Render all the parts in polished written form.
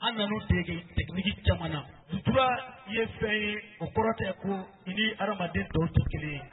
an nanu dege technique caman na sutura ye fɛn ye o kɔrɔ tɛ ko i ni adamaden tɔw tɛ kelen ye.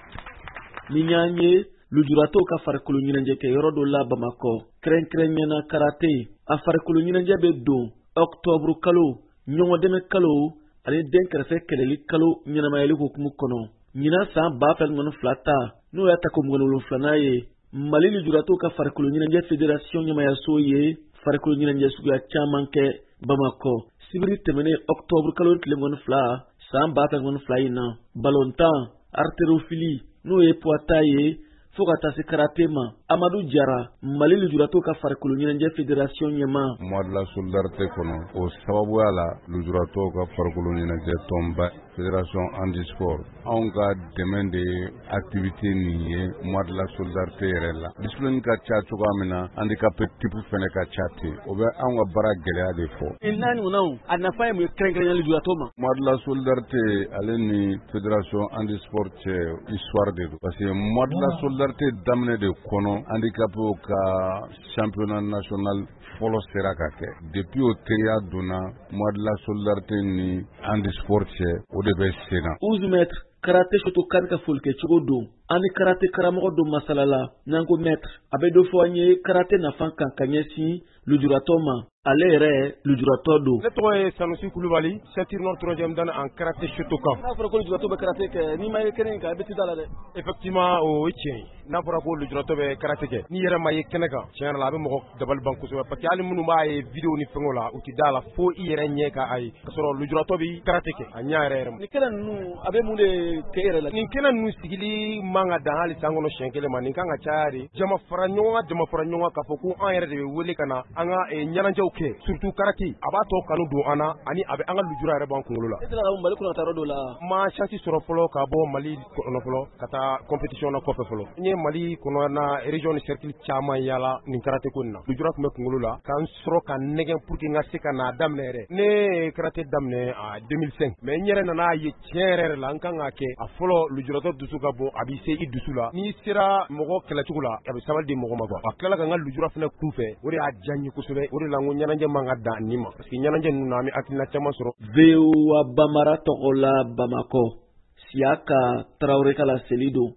Ni y'a ye lujuratɔw ka farikolo ɲɛnajɛ kɛ yɔrɔ dɔ la Bamakɔ kɛrɛnkɛrɛnnena karate a farikolo ɲɛnajɛ bɛ don octobre kalo ɲɔgɔn dɛmɛ kalo ani den kɛrɛfɛ kɛlɛli kalo ɲɛnamayali hukumu kɔnɔ. Ɲina san 2022 ta n'o y'a ta ko 17 ye Mali lujuratɔw ka farikolo ɲɛnajɛ fédération ɲɛmayaso ye farikolo ɲɛnajɛ suguya caman kɛ Bamakɔ sibiri tɛmɛnen octobre kalo tile 12 san 2022 in na ballontan artérophilie n'o ye poids ye fo ka taa se karate ma. Amadou Diarra Mali lujuratɔw ka farikolo ɲɛnajɛ fédération ɲɛma. Mois de la solidarité kɔnɔ o sababuya la lujuratɔw ka farikolo ɲɛnajɛ tɔnba fédération handisport anw ka dɛmɛ de activité nin ye mois de la solidarité yɛrɛ la. Discipline ka ca cogoya min na handicapé type fɛnɛ ka ca ten o bɛ anw ka baara gɛlɛya de fɔ. N'a ɲɔgɔnnaw a nafa ye mun ye kɛrɛnkɛrɛnnenya lujuratɔw ma. Mois de la solidarité ale ni fédération handisport cɛ histoire de don parce que mois de la solidarité daminɛ de kɔnɔ handicapé ka championnat national fɔlɔ sera ka kɛ depuis o teriya donna mois de la solidarité ni handisport cɛ o de bɛ sen na. 11 mètres karate shoto kan ka foli kɛ cogo don ani karate karamɔgɔ don masalala n'an ko maître a bɛ dɔ fɔ an ye karate nafa kan ka ɲɛsin lujuratɔ ma. Ale yɛrɛ lujuratɔ don. Ne tɔgɔ ye Sanusi Kulubali, ceinture noire 3e dan en karaté Shotokan. N'a fɔra ko lujuratɔ bɛ karate kɛ n'i ma ye kɛnɛ kan i bɛ t'i da la dɛ. Effectivement o ye tiɲɛ ye. N'a fɔra ko lujuratɔ bɛ karate kɛ n'i yɛrɛ ma ye kɛnɛ kan tiɲɛ yɛrɛ la a bɛ mɔgɔ dabali ban kosɛbɛ parce que hali minnu b'a ye vidéo ni fɛngɛw la u ti da la fo i yɛrɛ ɲɛ ka a ye ka sɔrɔ lujuratɔ bɛ karate kɛ a ɲɛ yɛrɛ yɛrɛ ma. Ni kɛnɛ ninnu a bɛ mun de kɛ yɛrɛ la. Nin kɛnɛ ninnu sigili man ka dan hali san kɔnɔ siɲɛ kelen ma nin kan ka caya de jama fara ɲɔgɔn k'a fɔ ko an yɛrɛ de bɛ wele ka na an ka ɲɛnajɛw kɛ surtout karate a b'a tɔ kanu don an na ani a bɛ an ka lujura yɛrɛ b'an kunkolo la. E tɛna Mali kɔnɔ taa yɔrɔ dɔ la. Ma chance sɔrɔ fɔlɔ ka bɔ Mali kɔnɔ fɔlɔ ka taa compétition na kɔfɛ fɔlɔ. N ye Mali kɔnɔ na région ni cercle caman yala nin karate ko nin na. Lujura tun bɛ kunkolo la k'an sɔrɔ ka nɛgɛn pour que n ka se ka n'a daminɛ yɛrɛ. Ne ye karate daminɛ a 2005 mais n yɛrɛ nan'a ye tiɲɛ yɛrɛ la n kan k'a kɛ a fɔlɔ lujuratɔ dusu ka bon a b'i se i dusu la. N'i sera mɔgɔ kɛlɛcogo la a bɛ sabali di mɔgɔ ma quoi. A tilala ka n ka lujura fana kun fɛ o de y'a diya n ye kosɛbɛ o de la n ko ɲɛnajɛ man ka dan nin ma parce que ɲɛnajɛ ninnu na an bɛ hakilina caman sɔrɔ. VOA Bamara tɔgɔ la Bamakɔ Siaka Traoré ka laseli don.